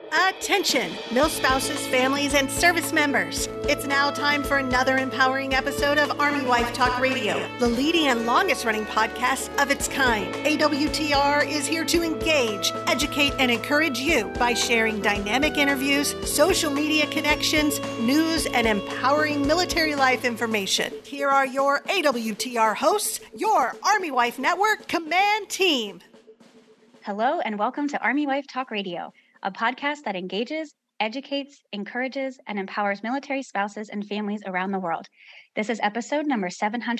Attention, mill spouses, families, and service members. It's now time for another empowering episode of Army Wife Talk Radio, the leading and longest running podcast of its kind. AWTR is here to engage, educate, and encourage you by sharing dynamic interviews, social media connections, news, and empowering military life information. Here are your AWTR hosts, your Army Wife Network Command Team. Hello, and welcome to Army Wife Talk Radio, a podcast that engages, educates, encourages, and empowers military spouses and families around the world. This is episode number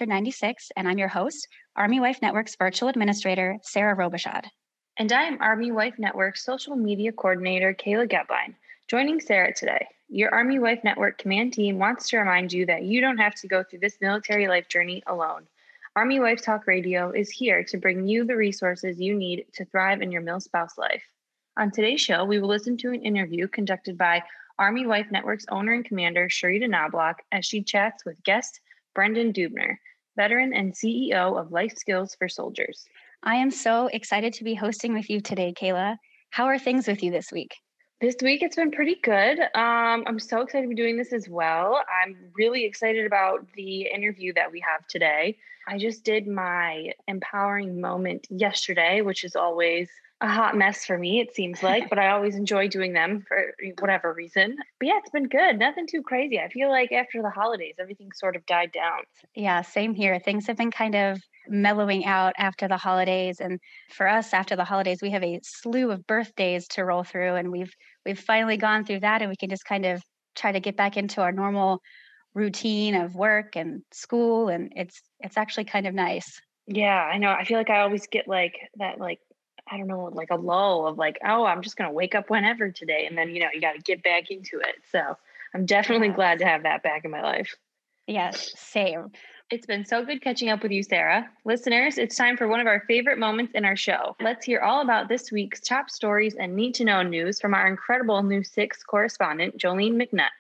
796, and I'm your host, Army Wife Network's virtual administrator, Sarah Robichaud. And I'm Army Wife Network's social media coordinator, Kayla Getline. Joining Sarah today, your Army Wife Network command team wants to remind you that you don't have to go through this military life journey alone. Army Wife Talk Radio is here to bring you the resources you need to thrive in your mil spouse life. On today's show, we will listen to an interview conducted by Army Wife Network's owner and commander, Sharita Knobloch, as she chats with guest Brendan Dubner, veteran and CEO of Life Skills for Soldiers. I am so excited to be hosting with you today, Kayla. How are things with you this week? This week, it's been pretty good. I'm so excited to be doing this as well. I'm really excited about the interview that we have today. I just did my empowering moment yesterday, which is always a hot mess for me, it seems like, but I always enjoy doing them for whatever reason. But yeah, it's been good. Nothing too crazy. I feel like after the holidays, everything sort of died down. Yeah, same here. Things have been kind of mellowing out after the holidays. And for us, after the holidays, we have a slew of birthdays to roll through. And we've finally gone through that, and we can just kind of try to get back into our normal routine of work and school. And it's actually kind of nice. Yeah, I know. I feel like I always get like that, I don't know, like a lull of like, oh, I'm just going to wake up whenever today. And then, you got to get back into it. So I'm definitely glad to have that back in my life. Yes, same. It's been so good catching up with you, Sarah. Listeners, it's time for one of our favorite moments in our show. Let's hear all about this week's top stories and need-to-know news from our incredible News 6 correspondent, Jolene McNutt.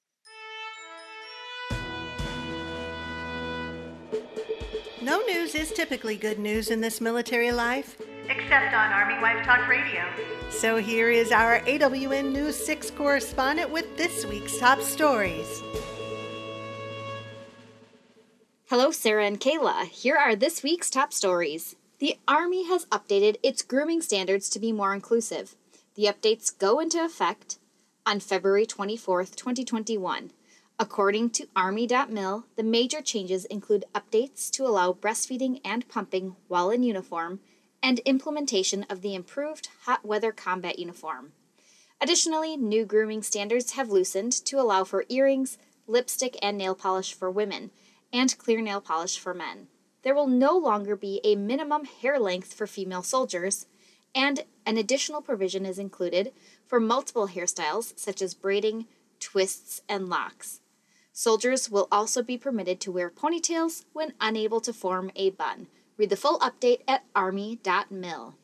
No news is typically good news in this military life, except on Army Wife Talk Radio. So here is our AWN News 6 correspondent with this week's top stories. Hello, Sarah and Kayla. Here are this week's top stories. The Army has updated its grooming standards to be more inclusive. The updates go into effect on February 24th, 2021. According to Army.mil, the major changes include updates to allow breastfeeding and pumping while in uniform, and implementation of the improved hot weather combat uniform. Additionally, new grooming standards have loosened to allow for earrings, lipstick and nail polish for women, and clear nail polish for men. There will no longer be a minimum hair length for female soldiers, and an additional provision is included for multiple hairstyles such as braiding, twists, and locks. Soldiers will also be permitted to wear ponytails when unable to form a bun. Read the full update at army.mil.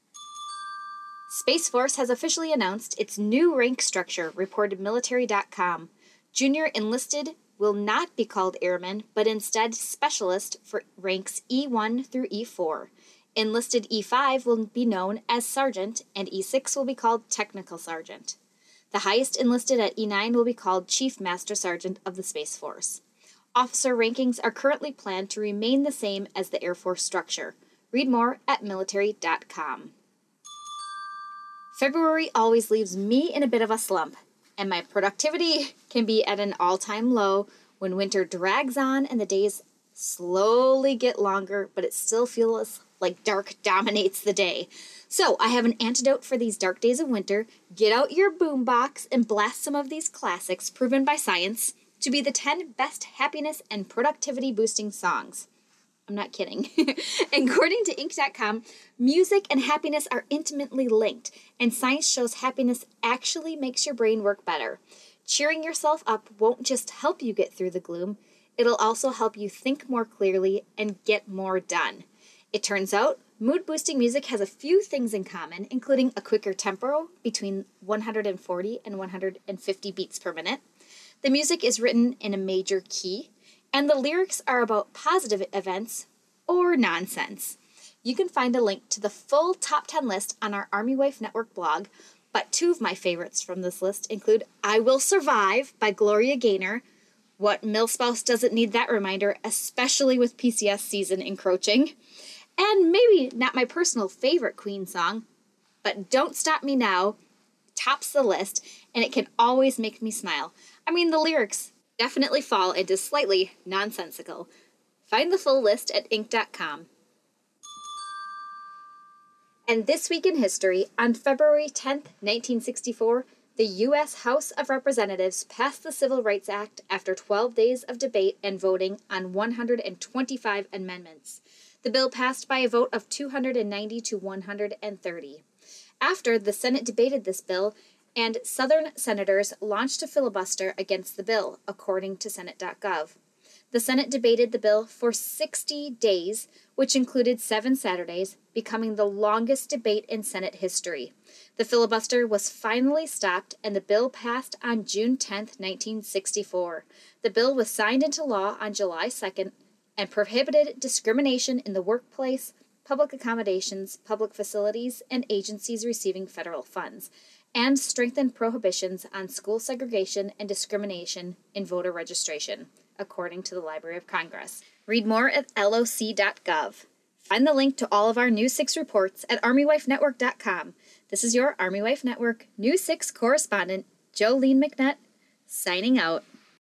Space Force has officially announced its new rank structure, reported military.com. Junior enlisted will not be called airman, but instead specialist for ranks E1 through E4. Enlisted E5 will be known as sergeant, and E6 will be called technical sergeant. The highest enlisted at E9 will be called Chief Master Sergeant of the Space Force. Officer rankings are currently planned to remain the same as the Air Force structure. Read more at military.com. February always leaves me in a bit of a slump, and my productivity can be at an all-time low when winter drags on and the days slowly get longer, but it still feels like dark dominates the day. So I have an antidote for these dark days of winter. Get out your boombox and blast some of these classics proven by science to be the 10 best happiness and productivity boosting songs. I'm not kidding. According to Inc.com, music and happiness are intimately linked, and science shows happiness actually makes your brain work better. Cheering yourself up won't just help you get through the gloom, it'll also help you think more clearly and get more done. It turns out, mood-boosting music has a few things in common, including a quicker tempo between 140 and 150 beats per minute. The music is written in a major key, and the lyrics are about positive events or nonsense. You can find a link to the full top 10 list on our Army Wife Network blog, But two of my favorites from this list include I Will Survive by Gloria Gaynor. What milspouse doesn't need that reminder, especially with PCS season encroaching? And maybe not my personal favorite Queen song, but Don't Stop Me Now tops the list, and it can always make me smile. I mean, the lyrics definitely fall into slightly nonsensical. Find the full list at Inc.com. And this week in history, on February 10th, 1964, the U.S. House of Representatives passed the Civil Rights Act after 12 days of debate and voting on 125 amendments. The bill passed by a vote of 290 to 130. After the Senate debated this bill, and Southern senators launched a filibuster against the bill, according to Senate.gov. The Senate debated the bill for 60 days, which included 7 Saturdays, becoming the longest debate in Senate history. The filibuster was finally stopped, and the bill passed on June 10, 1964. The bill was signed into law on July 2nd and prohibited discrimination in the workplace, public accommodations, public facilities, and agencies receiving federal funds, and strengthened prohibitions on school segregation and discrimination in voter registration, according to the Library of Congress. Read more at loc.gov. Find the link to all of our News 6 reports at ArmyWifeNetwork.com. This is your Army Wife Network News 6 correspondent, Jolene McNutt, signing out.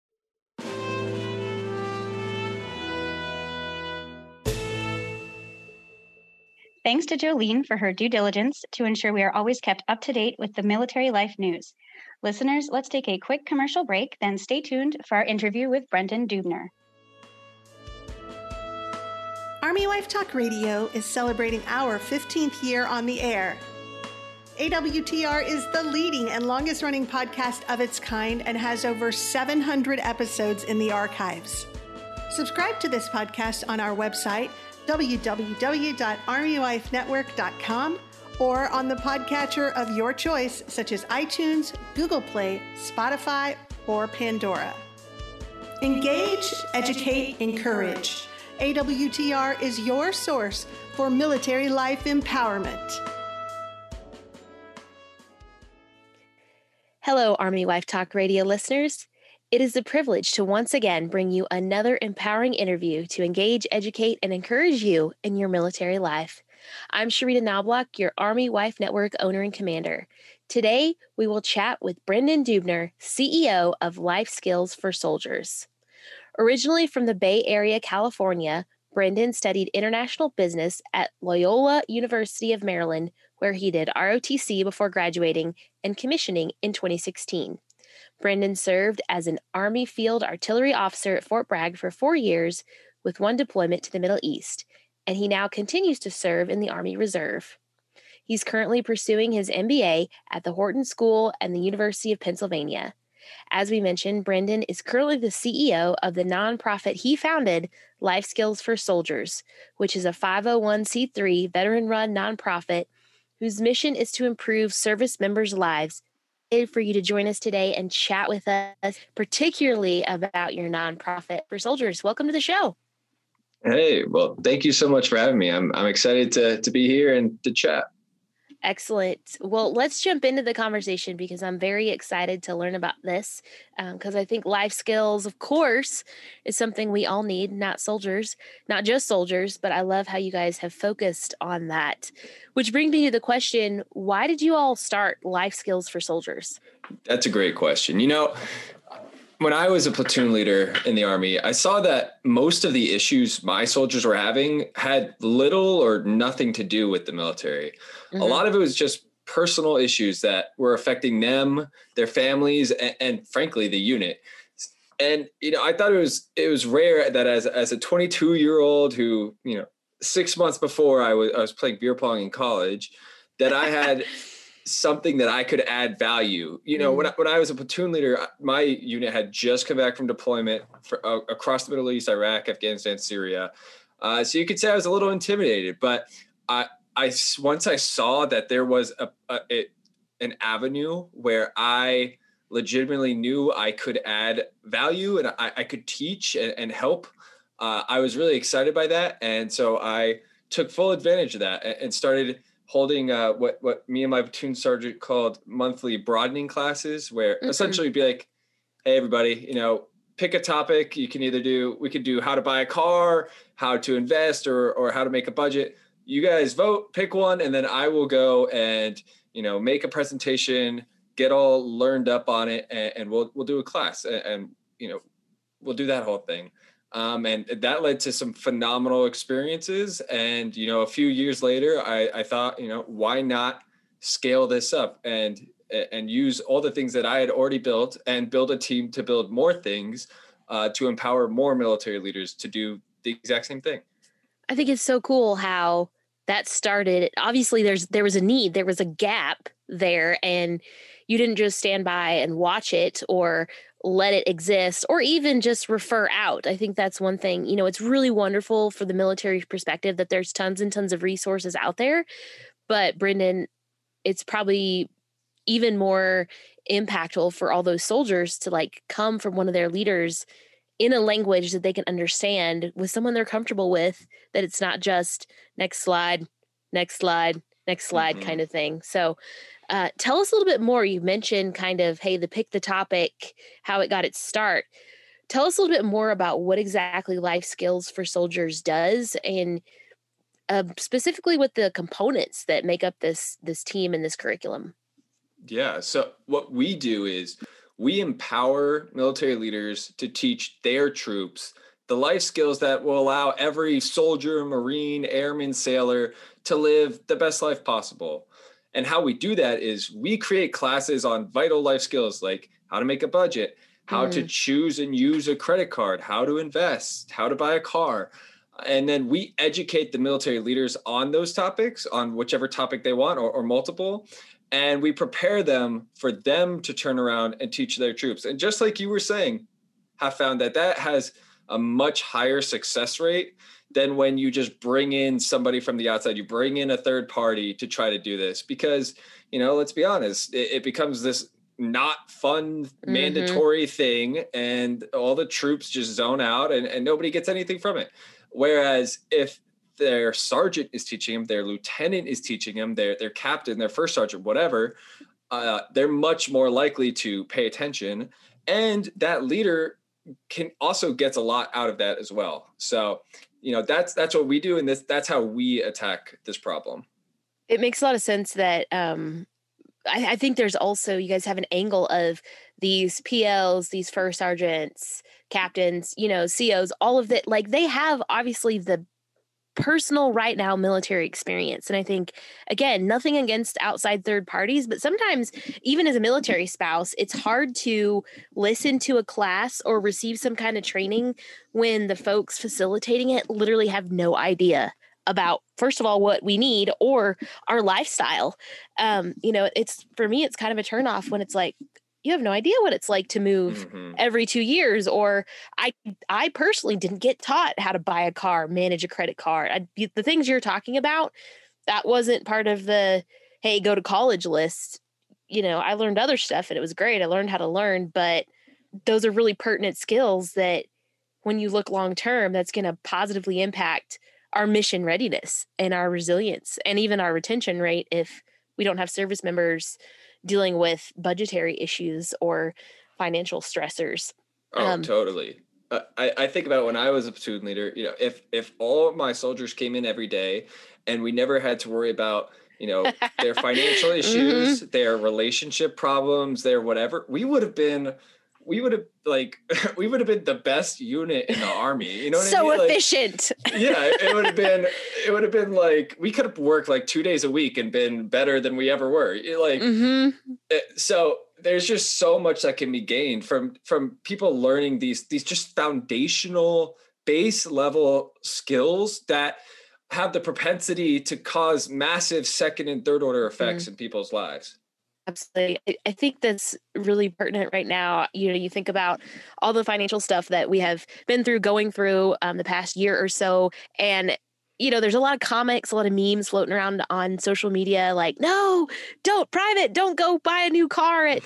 Thanks to Jolene for her due diligence to ensure we are always kept up to date with the military life news. Listeners, let's take a quick commercial break, then stay tuned for our interview with Brendan Dubner. Army Wife Talk Radio is celebrating our 15th year on the air. AWTR is the leading and longest running podcast of its kind and has over 700 episodes in the archives. Subscribe to this podcast on our website, www.armywifenetwork.com, or on the podcatcher of your choice, such as iTunes, Google Play, Spotify, or Pandora. Engage, educate, encourage. AWTR is your source for military life empowerment. Hello, Army Wife Talk Radio listeners. It is a privilege to once again bring you another empowering interview to engage, educate, and encourage you in your military life. I'm Sharita Knobloch, your Army Wife Network owner and commander. Today, we will chat with Brendan Dubner, CEO of Life Skills for Soldiers. Originally from the Bay Area, California, Brendan studied international business at Loyola University of Maryland, where he did ROTC before graduating and commissioning in 2016. Brendan served as an Army Field Artillery Officer at Fort Bragg for 4 years, with 1 deployment to the Middle East, and he now continues to serve in the Army Reserve. He's currently pursuing his MBA at the Horton School and the University of Pennsylvania. As we mentioned, Brendan is currently the CEO of the nonprofit he founded, Life Skills for Soldiers, which is a 501c3 veteran-run nonprofit whose mission is to improve service members' lives. For you to join us today and chat with us, particularly about your nonprofit for soldiers. Welcome to the show. Hey, well, thank you so much for having me. I'm excited to be here and to chat. Excellent. Well, let's jump into the conversation because I'm very excited to learn about this because I think life skills, of course, is something we all need, not just soldiers, but I love how you guys have focused on that. Which brings me to the question, why did you all start Life Skills for Soldiers? That's a great question. You know, when I was a platoon leader in the Army, I saw that most of the issues my soldiers were having had little or nothing to do with the military. Mm-hmm. A lot of it was just personal issues that were affecting them, their families, and frankly, the unit. And, you know, I thought it was rare that as a 22-year-old who, 6 months before I was playing beer pong in college, that I had something that I could add value. You know, when I was a platoon leader, my unit had just come back from deployment across the Middle East, Iraq, Afghanistan, Syria. So you could say I was a little intimidated, but once I saw that there was an avenue where I legitimately knew I could add value and I could teach and help, I was really excited by that. And so I took full advantage of that and started holding what me and my platoon sergeant called monthly broadening classes, where essentially be like, hey, everybody, pick a topic. We could do how to buy a car, how to invest, or how to make a budget. You guys vote, pick one, and then I will go and, make a presentation, get all learned up on it, and we'll do a class, and we'll do that whole thing. And that led to some phenomenal experiences. And, a few years later, I thought, why not scale this up and use all the things that I had already built and build a team to build more things to empower more military leaders to do the exact same thing. I think it's so cool how that started. Obviously, there was a need, there was a gap there, and you didn't just stand by and watch it or let it exist or even just refer out. I think that's one thing, it's really wonderful for the military perspective that there's tons and tons of resources out there. But Brendan, it's probably even more impactful for all those soldiers to come from one of their leaders in a language that they can understand with someone they're comfortable with, that it's not just next slide kind of thing. So tell us a little bit more. You mentioned kind of, hey, the pick the topic, how it got its start. Tell us a little bit more about what exactly Life Skills for Soldiers does, and specifically with the components that make up this team and this curriculum. Yeah. So what we do is we empower military leaders to teach their troops the life skills that will allow every soldier, Marine, airman, sailor to live the best life possible. And how we do that is we create classes on vital life skills, like how to make a budget, how to choose and use a credit card, how to invest, how to buy a car. And then we educate the military leaders on those topics, on whichever topic they want or multiple. And we prepare them for them to turn around and teach their troops. And just like you were saying, have found that has a much higher success rate than when you just bring in somebody from the outside. You bring in a third party to try to do this because, let's be honest, it becomes this not fun, mandatory thing. And all the troops just zone out and nobody gets anything from it. Whereas if their sergeant is teaching them, their lieutenant is teaching them, their captain, their first sergeant, whatever, they're much more likely to pay attention. And that leader can also gets a lot out of that as well. So, that's what we do. And that's how we attack this problem. It makes a lot of sense that I think there's also, you guys have an angle of these PLs, these first sergeants, captains, COs, all of that. They have obviously the personal right now military experience. And I think, again, nothing against outside third parties, but sometimes even as a military spouse, it's hard to listen to a class or receive some kind of training when the folks facilitating it literally have no idea about, first of all, what we need or our lifestyle. It's, for me, it's kind of a turnoff when it's like, you have no idea what it's like to move every 2 years. Or I personally didn't get taught how to buy a car, manage a credit card. The things you're talking about, that wasn't part of the, hey, go to college list. I learned other stuff and it was great. I learned how to learn, but those are really pertinent skills that when you look long-term, that's going to positively impact our mission readiness and our resilience and even our retention rate if we don't have service members dealing with budgetary issues or financial stressors. Oh, totally. I think about when I was a platoon leader, if all of my soldiers came in every day and we never had to worry about, their financial issues, their relationship problems, their whatever, we would have been the best unit in the Army. You know what I mean? So efficient. Yeah, it would have been like, we could have worked 2 days a week and been better than we ever were. So there's just so much that can be gained from people learning these just foundational base level skills that have the propensity to cause massive second and third order effects in people's lives. Absolutely. I think that's really pertinent right now. You think about all the financial stuff that we have been through, going through the past year or so. And, there's a lot of comics, a lot of memes floating around on social media, like, no, don't go buy a new car at,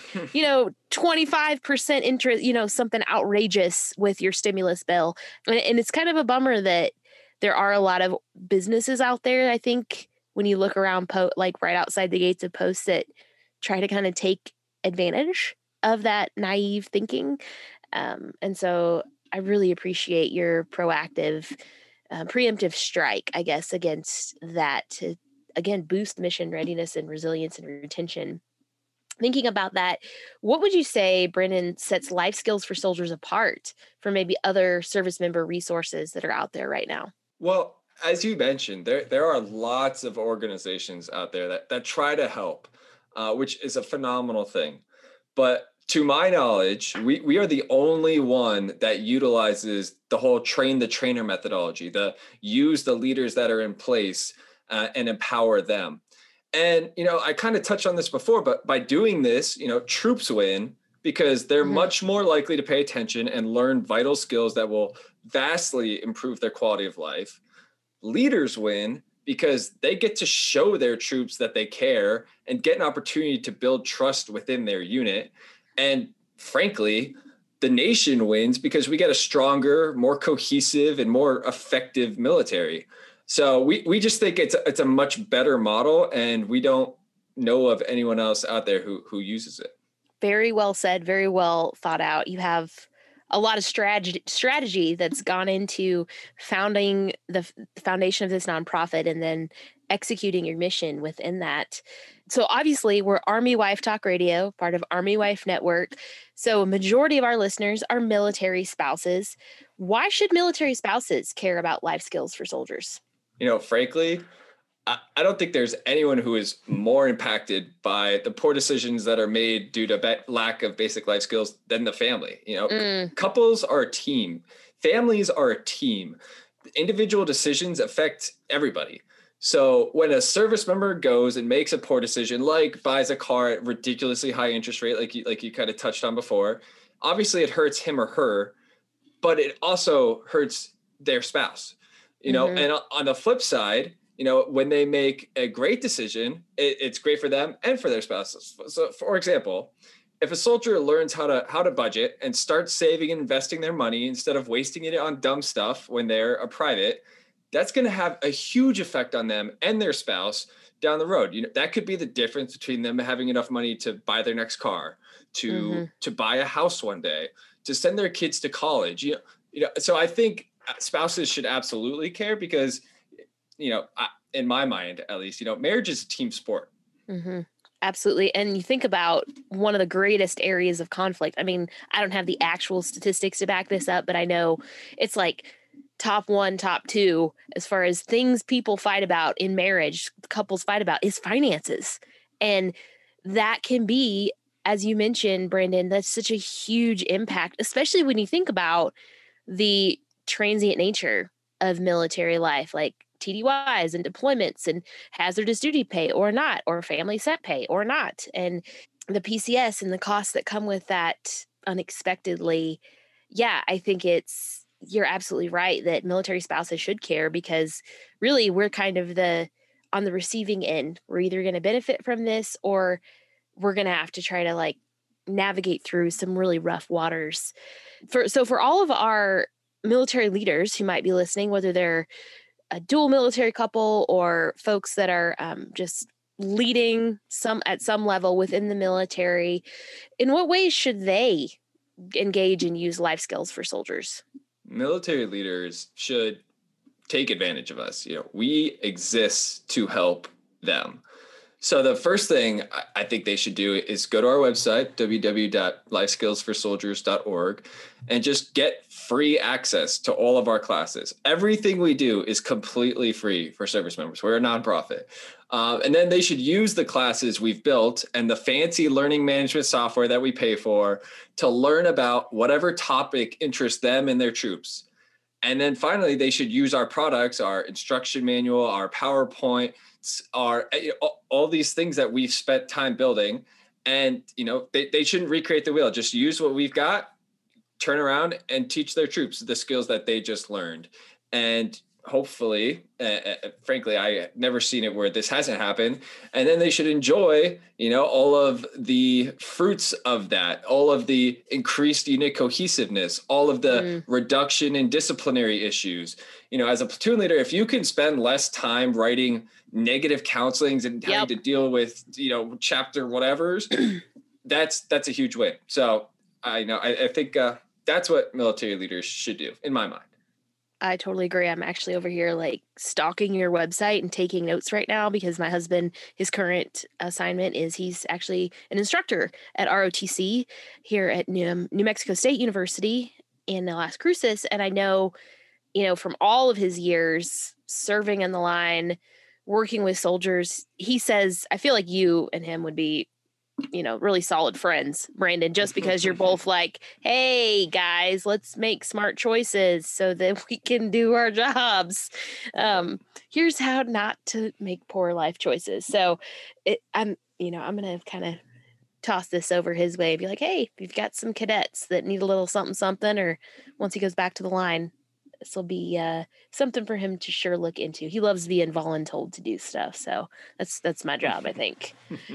25% interest, something outrageous with your stimulus bill. And it's kind of a bummer that there are a lot of businesses out there, I think, when you look around, like right outside the gates of posts that try to kind of take advantage of that naive thinking. And so I really appreciate your proactive, preemptive strike, I guess, against that to, again, boost mission readiness and resilience and retention. Thinking about that, what would you say, Brendan, sets life skills for soldiers apart from maybe other service member resources that are out there right now? Well, as you mentioned, there are lots of organizations out there that try to help, which is a phenomenal thing. But to my knowledge, we are the only one that utilizes the whole train the trainer methodology, the use the leaders that are in place and empower them. And, I kind of touched on this before, but by doing this, troops win because they're much more likely to pay attention and learn vital skills that will vastly improve their quality of life. Leaders win because they get to show their troops that they care and get an opportunity to build trust within their unit. And frankly, the nation wins because we get a stronger, more cohesive, and more effective military. So we just think it's a much better model, and we don't know of anyone else out there who uses it. Very well said, very well thought out. You have a lot of strategy that's gone into founding the foundation of this nonprofit and then executing your mission within that. So obviously we're Army Wife Talk Radio, part of Army Wife Network. So a majority of our listeners are military spouses. Why should military spouses care about life skills for soldiers? Frankly, I don't think there's anyone who is more impacted by the poor decisions that are made due to lack of basic life skills than the family. Couples are a team. Families are a team. Individual decisions affect everybody. So when a service member goes and makes a poor decision, like buys a car at ridiculously high interest rate, like you kind of touched on before, obviously it hurts him or her, but it also hurts their spouse. And on the flip side, when they make a great decision, it's great for them and for their spouses. So, for example, if a soldier learns how to budget and starts saving and investing their money instead of wasting it on dumb stuff when they're a private, that's going to have a huge effect on them and their spouse down the road. That could be the difference between them having enough money to buy their next car, to buy a house one day, to send their kids to college. So I think spouses should absolutely care because, in my mind, at least, marriage is a team sport. Mm-hmm. Absolutely. And you think about one of the greatest areas of conflict. I mean, I don't have the actual statistics to back this up, but I know it's like top 1, top 2, as far as things people fight about in marriage, couples fight about, is finances. And that can be, as you mentioned, Brandon, that's such a huge impact, especially when you think about the transient nature of military life, like TDYs and deployments and hazardous duty pay or not, or family set pay or not, and the PCS and the costs that come with that unexpectedly. Yeah, I think you're absolutely right that military spouses should care because really we're kind of on the receiving end. We're either going to benefit from this or we're going to have to try to navigate through some really rough waters. For all of our military leaders who might be listening, whether they're a dual military couple or folks that are just leading at some level within the military, in what ways should they engage and use life skills for soldiers? Military leaders should take advantage of us. We exist to help them. So the first thing I think they should do is go to our website, www.lifeskillsforsoldiers.org, and just get free access to all of our classes. Everything we do is completely free for service members. We're a nonprofit. And then they should use the classes we've built and the fancy learning management software that we pay for to learn about whatever topic interests them and their troops. And then finally, they should use our products, our instruction manual, our PowerPoint, all these things that we've spent time building. And, they shouldn't recreate the wheel. Just use what we've got, turn around and teach their troops the skills that they just learned. And hopefully, frankly, I never seen it where this hasn't happened. And then they should enjoy, all of the fruits of that, all of the increased unit cohesiveness, all of the reduction in disciplinary issues. As a platoon leader, if you can spend less time writing negative counselings and having to deal with, chapter whatevers, that's a huge win. So I think that's what military leaders should do, in my mind. I totally agree. I'm actually over here like stalking your website and taking notes right now because my husband, his current assignment is he's actually an instructor at ROTC here at New Mexico State University in Las Cruces. And I know, from all of his years serving in the line, working with soldiers, he says, I feel like you and him would be really solid friends, Brandon, just because you're both like, hey guys, let's make smart choices so that we can do our jobs. Here's how not to make poor life choices. So I'm going to kind of toss this over his way and be like, hey, if you've got some cadets that need a little something, or once he goes back to the line, this will be something for him to sure look into. He loves being voluntold to do stuff. So that's my job, I think.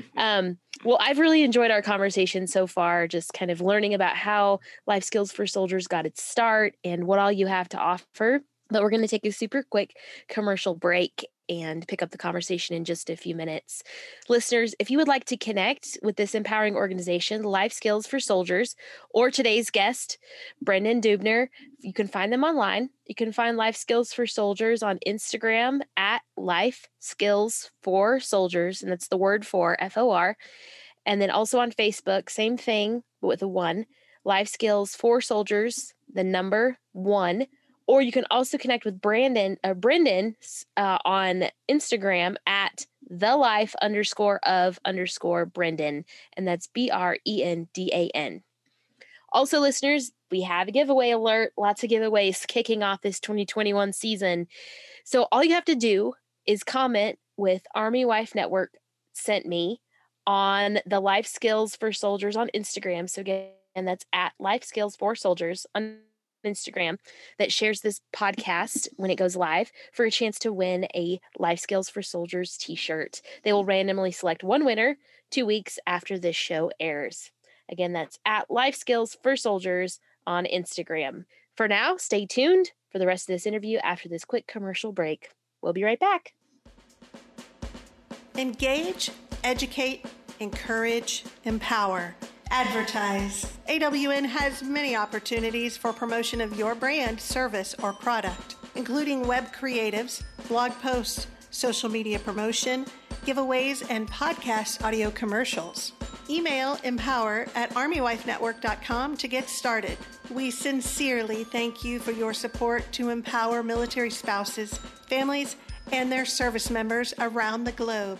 Well, I've really enjoyed our conversation so far, just kind of learning about how Life Skills for Soldiers got its start and what all you have to offer. But we're going to take a super quick commercial break and pick up the conversation in just a few minutes. Listeners, if you would like to connect with this empowering organization, Life Skills for Soldiers, or today's guest, Brendan Dubner, you can find them online. You can find Life Skills for Soldiers on Instagram at Life Skills for Soldiers, and that's the word for FOR. And then also on Facebook, same thing, but with a 1, Life Skills for Soldiers, the number 1. Or you can also connect with Brendan on Instagram at @thelife_of_Brendan. And that's BRENDAN. Also, listeners, we have a giveaway alert. Lots of giveaways kicking off this 2021 season. So all you have to do is comment with Army Wife Network sent me on the Life Skills for Soldiers on Instagram. So again, that's at Life Skills for Soldiers on Instagram that shares this podcast when it goes live for a chance to win a Life Skills for Soldiers t-shirt. They will randomly select one winner 2 weeks after this show airs. Again, that's at Life Skills for Soldiers on Instagram. For now, stay tuned for the rest of this interview after this quick commercial break. We'll be right back. Engage, educate, encourage, empower. Advertise. AWN has many opportunities for promotion of your brand, service, or product, including web creatives, blog posts, social media promotion, giveaways, and podcast audio commercials. Email empower@armywifenetwork.com to get started. We sincerely thank you for your support to empower military spouses, families, and their service members around the globe.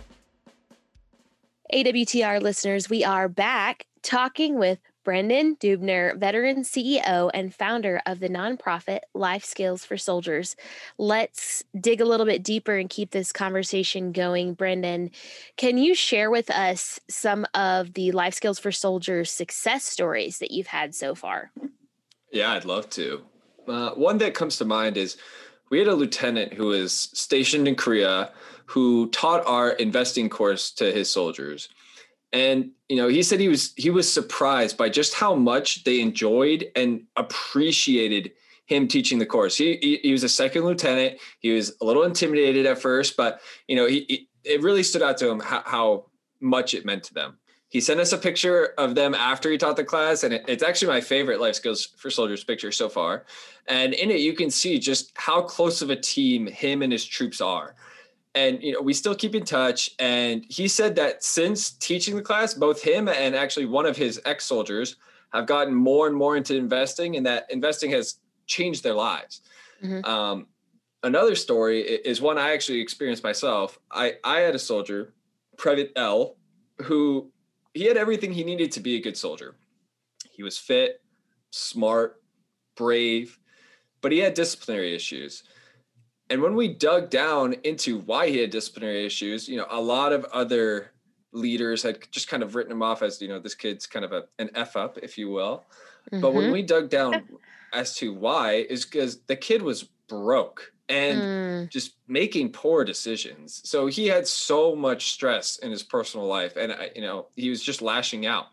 AWTR listeners, we are back talking with Brendan Dubner, veteran CEO and founder of the nonprofit Life Skills for Soldiers. Let's dig a little bit deeper and keep this conversation going. Brendan, can you share with us some of the Life Skills for Soldiers success stories that you've had so far? Yeah, I'd love to. One that comes to mind is we had a lieutenant who was stationed in Korea who taught our investing course to his soldiers. And, he said he was surprised by just how much they enjoyed and appreciated him teaching the course. He was a second lieutenant. He was a little intimidated at first, but, it really stood out to him how much it meant to them. He sent us a picture of them after he taught the class, and it's actually my favorite Life Skills for Soldiers picture so far. And in it, you can see just how close of a team him and his troops are. And, we still keep in touch. And he said that since teaching the class, both him and actually one of his ex-soldiers have gotten more and more into investing, and that investing has changed their lives. Mm-hmm. Another story is one I actually experienced myself. I had a soldier, Private L, who he had everything he needed to be a good soldier. He was fit, smart, brave, but he had disciplinary issues. And when we dug down into why he had disciplinary issues, a lot of other leaders had just kind of written him off as, this kid's kind of an F up, if you will. Mm-hmm. But when we dug down as to why, is because the kid was broke and just making poor decisions. So he had so much stress in his personal life, and he was just lashing out.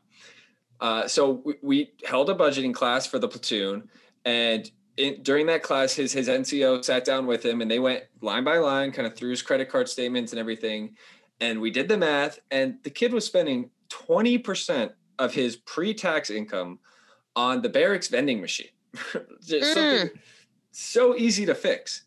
So we held a budgeting class for the platoon, and during that class, his NCO sat down with him, and they went line by line, kind of through his credit card statements and everything. And we did the math, and the kid was spending 20% of his pre-tax income on the barracks vending machine. Just something so easy to fix.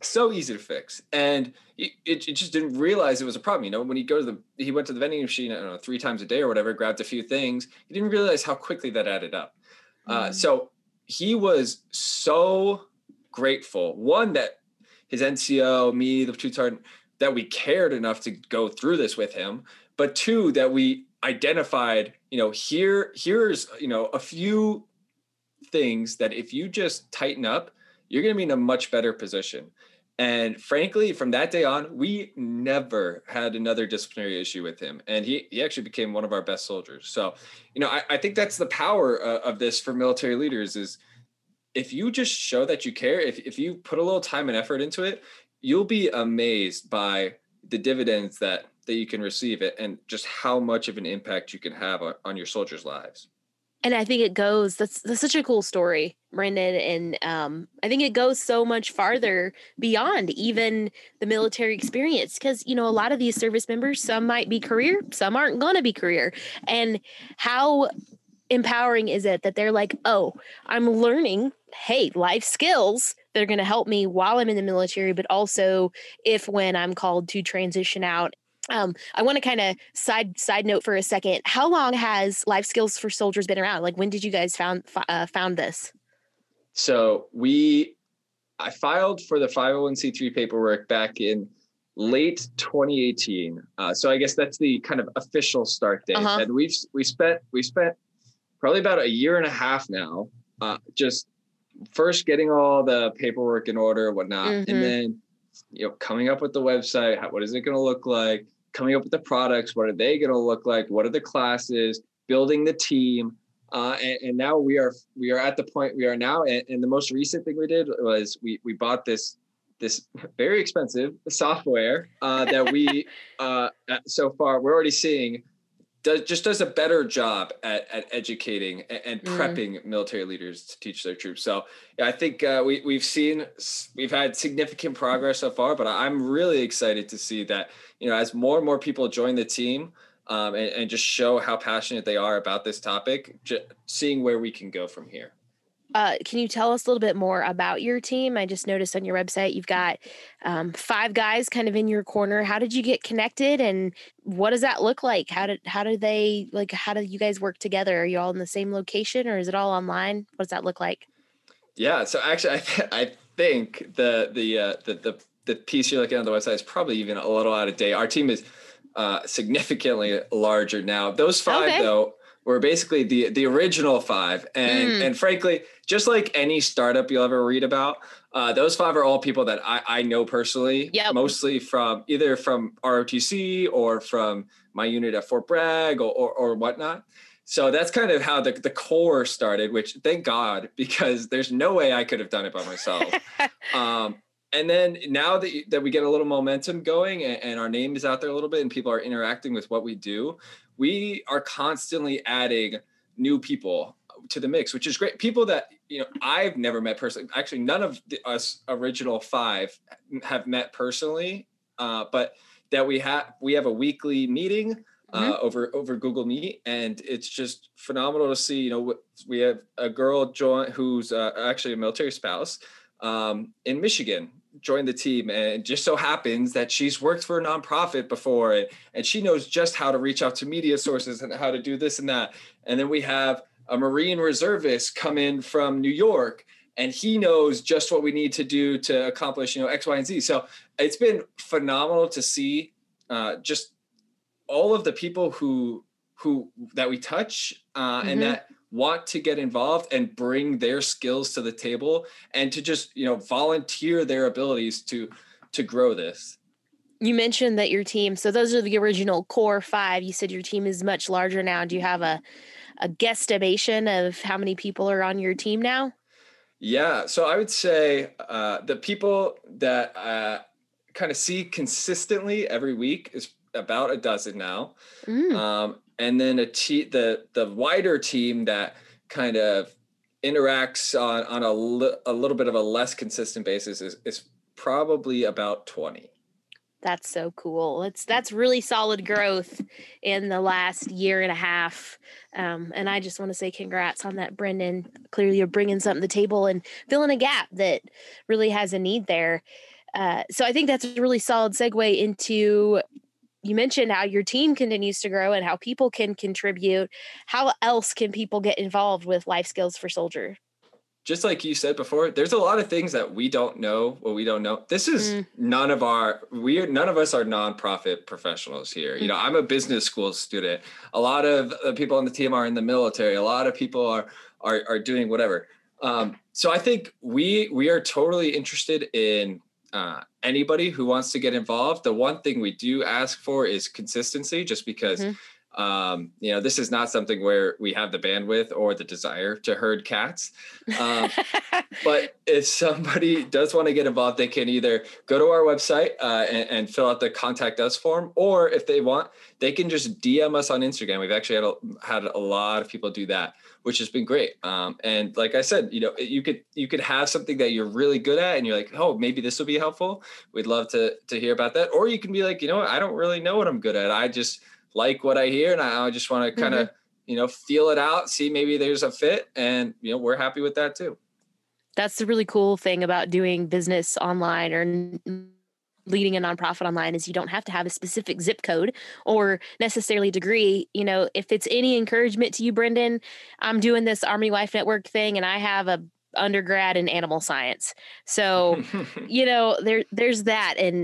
And it just didn't realize it was a problem. When he went to the vending machine, I don't know, 3 times a day or whatever, grabbed a few things. He didn't realize how quickly that added up. So he was so grateful. One, that his NCO, me, the platoon sergeant, that we cared enough to go through this with him. But 2, that we identified, here's, a few things that if you just tighten up, you're going to be in a much better position. And frankly, from that day on, we never had another disciplinary issue with him. And he actually became one of our best soldiers. So, I think that's the power of this for military leaders is if you just show that you care, if you put a little time and effort into it, you'll be amazed by the dividends that you can receive it and just how much of an impact you can have on your soldiers' lives. And I think that's such a cool story, Brendan. And I think it goes so much farther beyond even the military experience because, a lot of these service members, some might be career, some aren't going to be career. And how empowering is it that they're like, oh, I'm learning, life skills that are going to help me while I'm in the military, but also when I'm called to transition out. I want to kind of side note for a second. How long has Life Skills for Soldiers been around? Like, when did you guys found this? So I filed for the 501c3 paperwork back in late 2018. So I guess that's the kind of official start date. And we spent probably about a year and a half now, just first getting all the paperwork in order and whatnot, and then coming up with the website. What is it going to look like? Coming up with the products. What are they going to look like? What are the classes? Building the team. And now we are at the point we are now. And the most recent thing we did was we bought this very expensive software that we so far we're already seeing does a better job at educating and prepping military leaders to teach their troops. So I think we've had significant progress so far, but I'm really excited to see that, as more and more people join the team and just show how passionate they are about this topic, seeing where we can go from here. Can you tell us a little bit more about your team? I just noticed on your website, you've got 5 guys kind of in your corner. How did you get connected and what does that look like? How do you guys work together? Are you all in the same location or is it all online? What does that look like? Yeah. So actually I think the piece you're looking at on the website is probably even a little out of date. Our team is significantly larger now. Those 5 though, were basically the original 5. And frankly, just like any startup you'll ever read about, those 5 are all people that I know personally, mostly from either from ROTC or from my unit at Fort Bragg or whatnot. So that's kind of how the core started, which thank God, because there's no way I could have done it by myself. And then now that we get a little momentum going and our name is out there a little bit and people are interacting with what we do, we are constantly adding new people to the mix, which is great. People that, I've never met personally. Actually, none of us original 5 have met personally, but that we have a weekly meeting over Google Meet. And it's just phenomenal to see, we have a girl join who's actually a military spouse in Michigan, joined the team, and just so happens that she's worked for a nonprofit before and she knows just how to reach out to media sources and how to do this and that. And then we have a Marine reservist come in from New York and he knows just what we need to do to accomplish, X, Y, and Z. So it's been phenomenal to see just all of the people who that we touch and that want to get involved and bring their skills to the table and to just, volunteer their abilities to grow this. You mentioned that your team, so those are the original core 5. You said your team is much larger now. Do you have a guesstimation of how many people are on your team now? Yeah. So I would say the people that kind of see consistently every week is about a dozen now. And then the wider team that kind of interacts on a little bit of a less consistent basis is probably about 20. That's so cool. That's really solid growth in the last year and a half. And I just want to say congrats on that, Brendan. Clearly you're bringing something to the table and filling a gap that really has a need there. So I think that's a really solid segue into, you mentioned how your team continues to grow and how people can contribute. How else can people get involved with Life Skills for Soldiers? Just like you said before, there's a lot of things that we don't know. This is none of us are nonprofit professionals here. You know, I'm a business school student. A lot of the people on the team are in the military. A lot of people are doing whatever. So I think we are totally interested in anybody who wants to get involved. The one thing we do ask for is consistency, just because this is not something where we have the bandwidth or the desire to herd cats. But if somebody does want to get involved, they can either go to our website and fill out the contact us form, or if they want, they can just DM us on Instagram. We've actually had a lot of people do that, which has been great. And like I said, you could have something that you're really good at and you're like, oh, maybe this will be helpful. We'd love to hear about that. Or you can be like, I don't really know what I'm good at. I just like what I hear, and I just want to kind of, feel it out, see maybe there's a fit, and, we're happy with that too. That's the really cool thing about doing business online or leading a nonprofit online is you don't have to have a specific zip code or necessarily degree. If it's any encouragement to you, Brendan, I'm doing this Army Wife Network thing and I have a undergrad in animal science. So, there's that. And,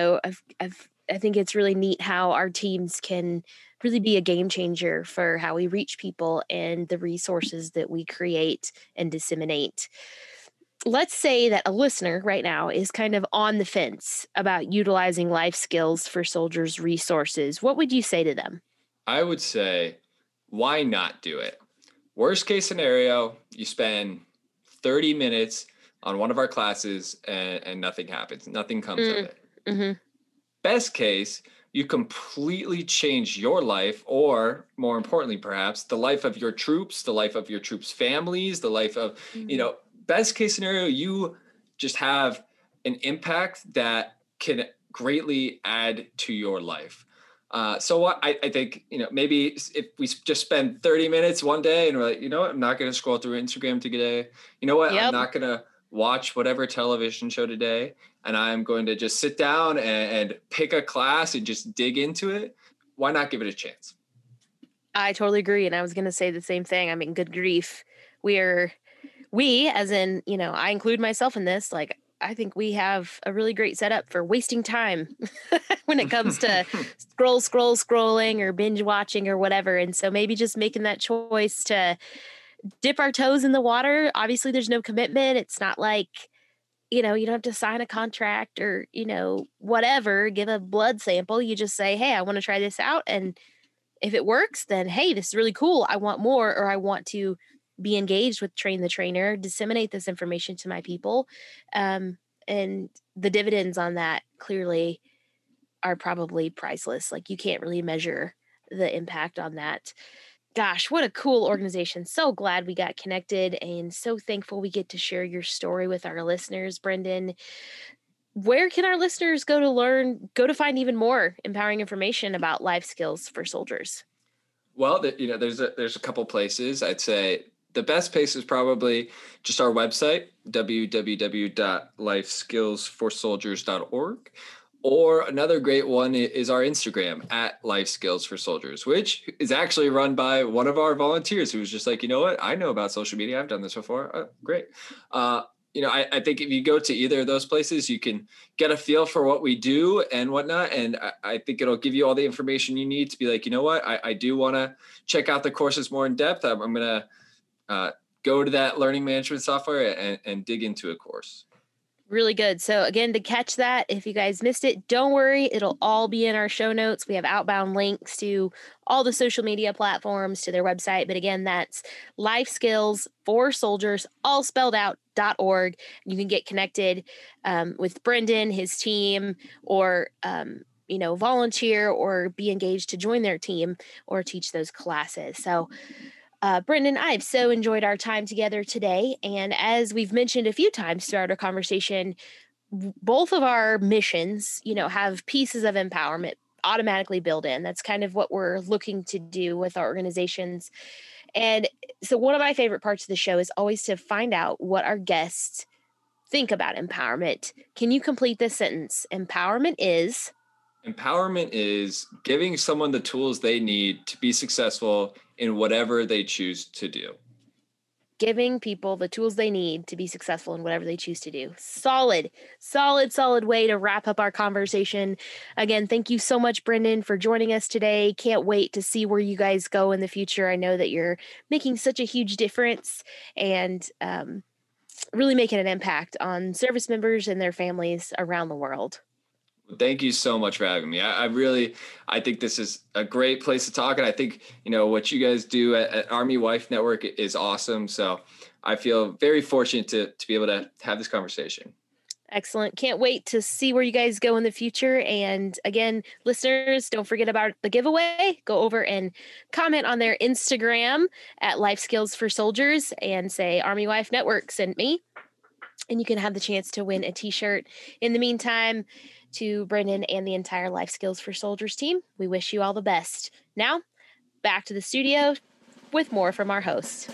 I think it's really neat how our teams can really be a game changer for how we reach people and the resources that we create and disseminate. Let's say that a listener right now is kind of on the fence about utilizing Life Skills for Soldiers resources. What would you say to them? I would say, why not do it? Worst case scenario, you spend 30 minutes on one of our classes and nothing happens. Nothing comes of it. Mm-hmm. Best case, you completely change your life, or more importantly, perhaps the life of your troops, the life of your troops' families, the life of, best case scenario, you just have an impact that can greatly add to your life. So what I think, maybe if we just spend 30 minutes one day and we're like, I'm not going to scroll through Instagram today. I'm not going to watch whatever television show today, and I'm going to just sit down and pick a class and just dig into it. Why not give it a chance? I totally agree. And I was going to say the same thing. I mean, good grief. We as in, I include myself in this, like, I think we have a really great setup for wasting time when it comes to scrolling or binge watching or whatever. And so maybe just making that choice to dip our toes in the water. Obviously there's no commitment. It's not like, you don't have to sign a contract or, whatever, give a blood sample. You just say, hey, I want to try this out. And if it works, then, hey, this is really cool. I want more, or I want to be engaged with Train the Trainer, disseminate this information to my people. And the dividends on that clearly are probably priceless. Like, you can't really measure the impact on that. Gosh, what a cool organization. So glad we got connected and so thankful we get to share your story with our listeners, Brendan. Where can our listeners go to find even more empowering information about Life Skills for Soldiers? Well, there's a couple places. I'd say the best place is probably just our website, www.lifeskillsforsoldiers.org. Or another great one is our Instagram at Life Skills for Soldiers, which is actually run by one of our volunteers who was just like, what? I know about social media. I've done this before. Oh, great. I think if you go to either of those places, you can get a feel for what we do and whatnot. And I think it'll give you all the information you need to be like, I do want to check out the courses more in depth. I'm going to go to that learning management software and dig into a course. Really good. So again, to catch that, if you guys missed it, don't worry. It'll all be in our show notes. We have outbound links to all the social media platforms, to their website. But again, that's Life Skills for Soldiers, all spelled out, .org. You can get connected with Brendan, his team, or volunteer or be engaged to join their team or teach those classes. So Brendan, I've so enjoyed our time together today. And as we've mentioned a few times throughout our conversation, both of our missions, have pieces of empowerment automatically built in. That's kind of what we're looking to do with our organizations. And so one of my favorite parts of the show is always to find out what our guests think about empowerment. Can you complete this sentence? Empowerment is giving someone the tools they need to be successful in whatever they choose to do. Giving people the tools they need to be successful in whatever they choose to do. Solid way to wrap up our conversation. Again, thank you so much, Brendan, for joining us today. Can't wait to see where you guys go in the future. I know that you're making such a huge difference and really making an impact on service members and their families around the world. Thank you so much for having me. I think this is a great place to talk. And I think, what you guys do at Army Wife Network is awesome. So I feel very fortunate to be able to have this conversation. Excellent. Can't wait to see where you guys go in the future. And again, listeners, don't forget about the giveaway. Go over and comment on their Instagram at Life Skills for Soldiers and say Army Wife Network sent me. And you can have the chance to win a t-shirt. In the meantime, to Brendan and the entire Life Skills for Soldiers team, we wish you all the best. Now, back to the studio with more from our host.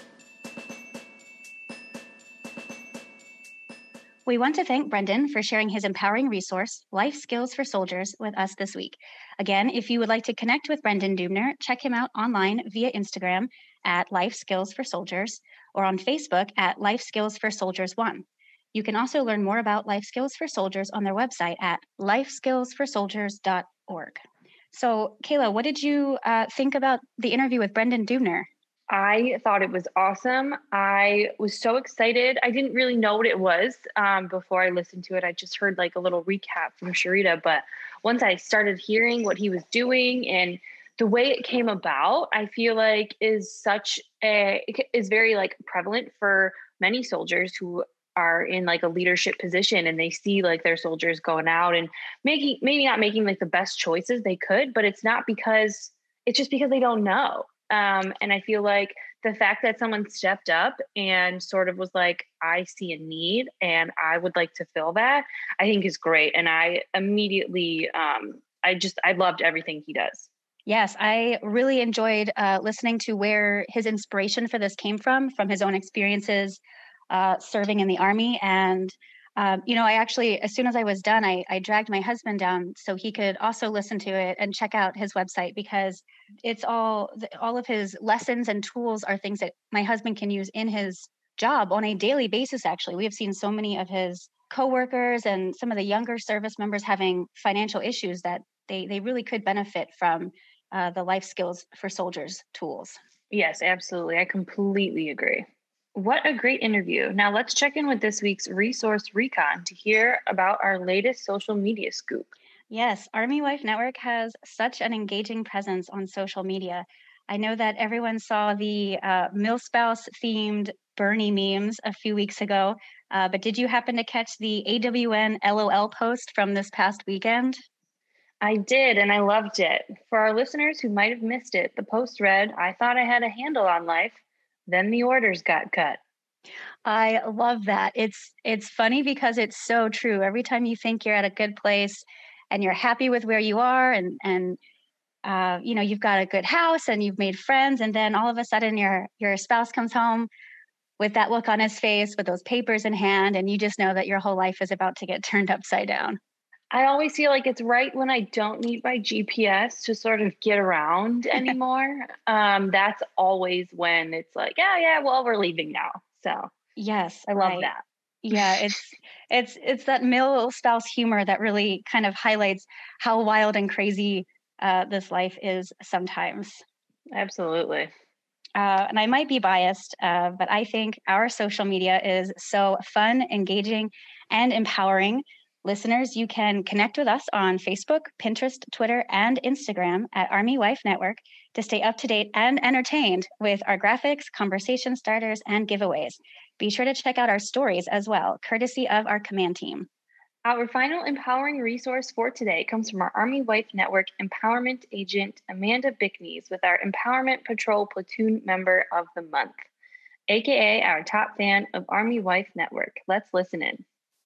We want to thank Brendan for sharing his empowering resource, Life Skills for Soldiers, with us this week. Again, if you would like to connect with Brendan Dubner, check him out online via Instagram at Life Skills for Soldiers or on Facebook at Life Skills for Soldiers 1. You can also learn more about Life Skills for Soldiers on their website at lifeskillsforsoldiers.org. So, Kayla, what did you think about the interview with Brendan Dubner? I thought it was awesome. I was so excited. I didn't really know what it was before I listened to it. I just heard like a little recap from Sharita. But once I started hearing what he was doing and the way it came about, I feel like is very like prevalent for many soldiers who are in like a leadership position and they see like their soldiers going out and maybe not making like the best choices they could, but it's just because they don't know. And I feel like the fact that someone stepped up and sort of was like, I see a need and I would like to fill that, I think is great. And I immediately, I loved everything he does. Yes, I really enjoyed listening to where his inspiration for this came from his own experiences serving in the Army. And, I actually, as soon as I was done, I dragged my husband down so he could also listen to it and check out his website, because it's all of his lessons and tools are things that my husband can use in his job on a daily basis. Actually, we have seen so many of his coworkers and some of the younger service members having financial issues that they really could benefit from the Life Skills for Soldiers tools. Yes, absolutely. I completely agree. What a great interview. Now let's check in with this week's Resource Recon to hear about our latest social media scoop. Yes, Army Wife Network has such an engaging presence on social media. I know that everyone saw the MilSpouse themed Bernie memes a few weeks ago, but did you happen to catch the AWN LOL post from this past weekend? I did, and I loved it. For our listeners who might have missed it, the post read, I thought I had a handle on life. Then the orders got cut. I love that. It's funny because it's so true. Every time you think you're at a good place and you're happy with where you are and you've got a good house and you've made friends, and then all of a sudden your spouse comes home with that look on his face with those papers in hand, and you just know that your whole life is about to get turned upside down. I always feel like it's right when I don't need my GPS to sort of get around anymore. That's always when it's like, well, we're leaving now. So yes, I love that. Yeah, it's that MilSpouse humor that really kind of highlights how wild and crazy this life is sometimes. Absolutely. And I might be biased, but I think our social media is so fun, engaging, and empowering. Listeners, you can connect with us on Facebook, Pinterest, Twitter, and Instagram at Army Wife Network to stay up to date and entertained with our graphics, conversation starters, and giveaways. Be sure to check out our stories as well, courtesy of our command team. Our final empowering resource for today comes from our Army Wife Network Empowerment Agent, Amanda Bickneys, with our Empowerment Patrol Platoon Member of the Month, aka our top fan of Army Wife Network. Let's listen in.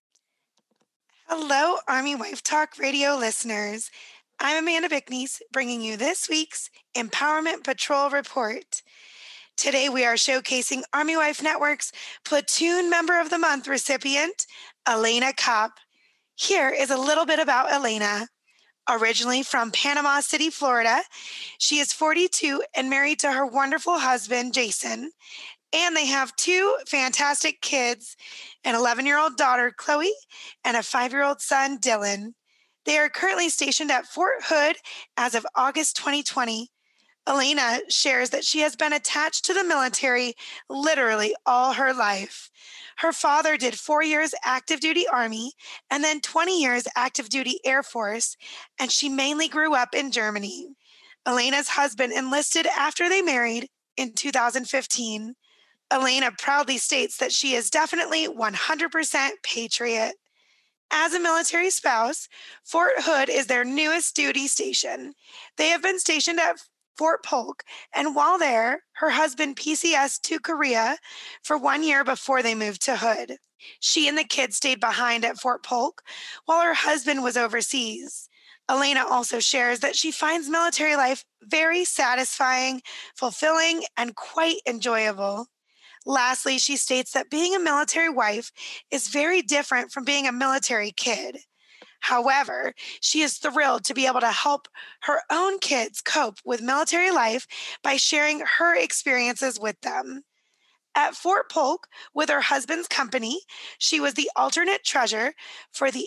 Hello, Army Wife Talk Radio listeners. I'm Amanda Bickneys, bringing you this week's Empowerment Patrol Report. Today we are showcasing Army Wife Network's Platoon Member of the Month recipient, Elena Kopp. Here is a little bit about Elena. Originally from Panama City, Florida, she is 42 and married to her wonderful husband, Jason. And they have two fantastic kids, an 11-year-old daughter, Chloe, and a 5-year-old son, Dylan. They are currently stationed at Fort Hood as of August 2020. Elena shares that she has been attached to the military literally all her life. Her father did 4 years active duty Army and then 20 years active duty Air Force, and she mainly grew up in Germany. Elena's husband enlisted after they married in 2015. Elena proudly states that she is definitely 100% patriot. As a military spouse, Fort Hood is their newest duty station. They have been stationed at Fort Polk, and while there, her husband PCS to Korea for 1 year before they moved to Hood. She and the kids stayed behind at Fort Polk while her husband was overseas. Elena also shares that she finds military life very satisfying, fulfilling, and quite enjoyable. Lastly, she states that being a military wife is very different from being a military kid. However, she is thrilled to be able to help her own kids cope with military life by sharing her experiences with them. At Fort Polk, with her husband's company, she was the alternate treasurer for the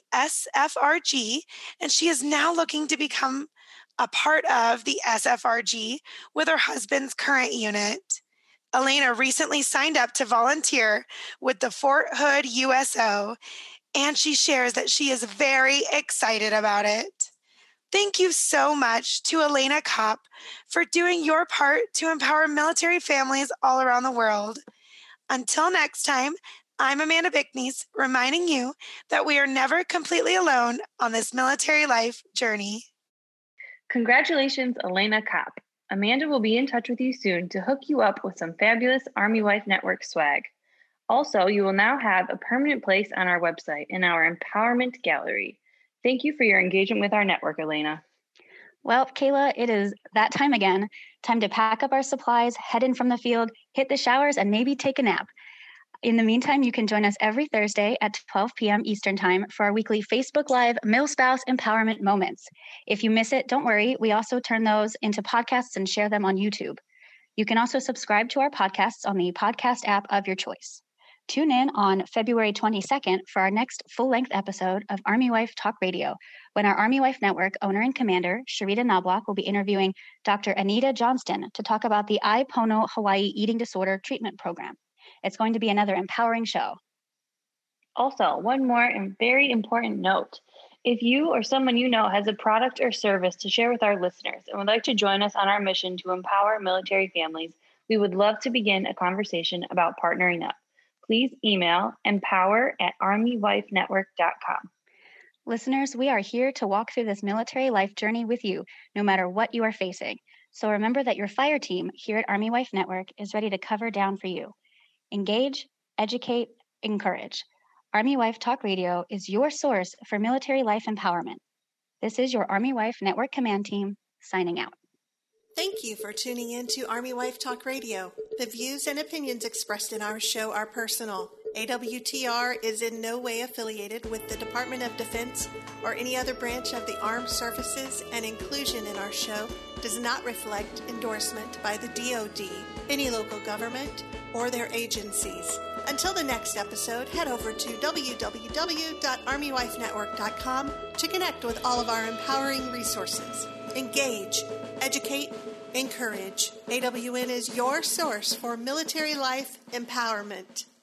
SFRG, and she is now looking to become a part of the SFRG with her husband's current unit. Elena recently signed up to volunteer with the Fort Hood USO, and she shares that she is very excited about it. Thank you so much to Elena Kopp for doing your part to empower military families all around the world. Until next time, I'm Amanda Bickneys, reminding you that we are never completely alone on this military life journey. Congratulations, Elena Kopp. Amanda will be in touch with you soon to hook you up with some fabulous Army Wife Network swag. Also, you will now have a permanent place on our website in our Empowerment Gallery. Thank you for your engagement with our network, Elena. Well, Kayla, it is that time again. Time to pack up our supplies, head in from the field, hit the showers, and maybe take a nap. In the meantime, you can join us every Thursday at 12 p.m. Eastern Time for our weekly Facebook Live Mil-Spouse Empowerment Moments. If you miss it, don't worry. We also turn those into podcasts and share them on YouTube. You can also subscribe to our podcasts on the podcast app of your choice. Tune in on February 22nd for our next full-length episode of Army Wife Talk Radio, when our Army Wife Network owner and commander, Sharita Knobloch, will be interviewing Dr. Anita Johnston to talk about the iPono Hawaii Eating Disorder Treatment Program. It's going to be another empowering show. Also, one more and very important note. If you or someone you know has a product or service to share with our listeners and would like to join us on our mission to empower military families, we would love to begin a conversation about partnering up. Please email empower@armywifenetwork.com. Listeners, we are here to walk through this military life journey with you, no matter what you are facing. So remember that your fire team here at Army Wife Network is ready to cover down for you. Engage, educate, encourage. Army Wife Talk Radio is your source for military life empowerment. This is your Army Wife Network Command Team signing out. Thank you for tuning in to Army Wife Talk Radio. The views and opinions expressed in our show are personal. AWTR is in no way affiliated with the Department of Defense or any other branch of the Armed Services, and inclusion in our show does not reflect endorsement by the DoD, any local government, or their agencies. Until the next episode, head over to www.armywifenetwork.com to connect with all of our empowering resources. Engage, educate, encourage. AWN is your source for military life empowerment.